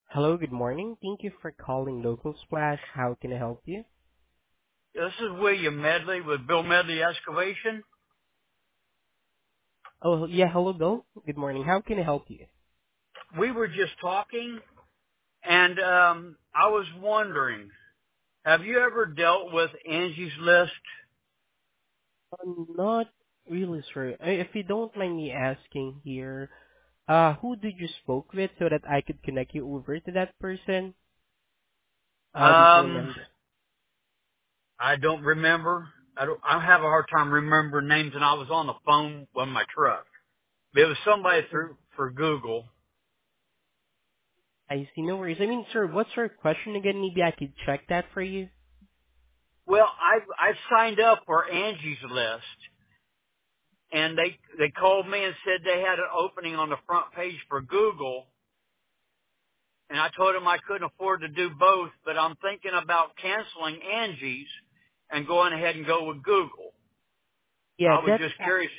Hello, good morning. Thank you for calling Local Splash. How can I help you? This is William Medley with Bill Medley Excavation. Oh, yeah, hello, Bill. Good morning. How can I help you? We were just talking, and I was wondering, have you ever dealt with Angie's List? I'm not really sure. If you don't mind me asking here, who did you spoke with so that I could connect you over to that person? Do you Um, remember? I don't remember. I have a hard time remembering names, and I was on the phone with my truck. It was somebody through for Google. I see, no worries. I mean, sir, what's your question again? Maybe I could check that for you. Well, I signed up for Angie's List, and they called me and said they had an opening on the front page for Google. And I told him I couldn't afford to do both, but I'm thinking about canceling Angie's and going ahead and go with Google. Yeah, I was that's just curious.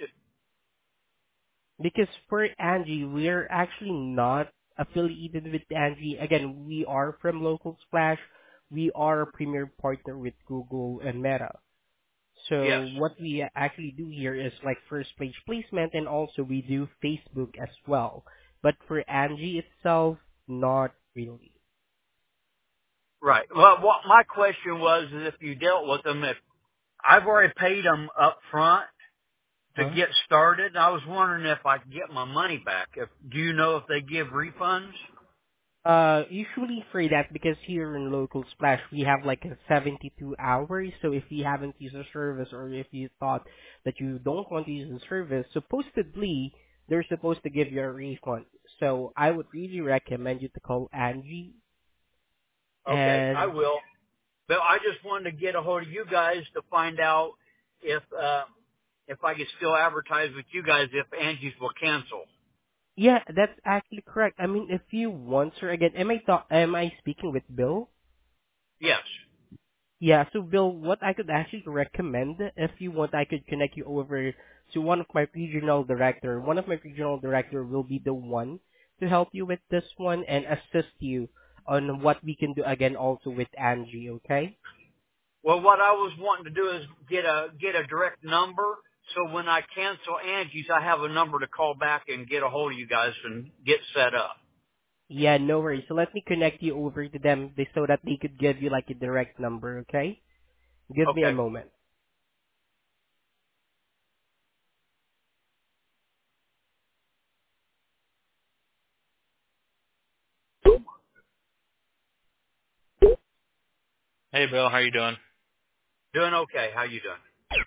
because for Angie, we're actually not affiliated with Angie. Again, we are from Local Splash. We are a premier partner with Google and Meta. Yes, So what we actually do here is like first page placement, and also we do Facebook as well. But for Angie itself, not really. right. Well, what my question was is if you dealt with them, if I've already paid them up front to Huh? get started, I was wondering if I could get my money back. Do you know if they give refunds? Usually for that, because here in Local Splash, we have like a 72 hours. So if you haven't used the service, or if you thought that you don't want to use the service, supposedly, they're supposed to give you a refund. So I would really recommend you to call Angie. Okay, I And will. But I just wanted to get a hold of you guys to find out if I could still advertise with you guys if Angie's will cancel. yeah, that's actually correct. I mean, if you want, sir, again, am I speaking with Bill? Yes. Yeah, so Bill, what I could actually recommend, if you want, I could connect you over to one of my regional director. One of my regional director will be the one to help you with this one and assist you on what we can do again also with Angie, okay? Well, what I was wanting to do is get a direct number, so when I cancel Angie's, I have a number to call back and get a hold of you guys and get set up. Yeah, no worries. So let me connect you over to them so that they could give you like a direct number, okay? Give me a Okay. moment. Hey, Bill. How you doing? Doing okay. How you doing?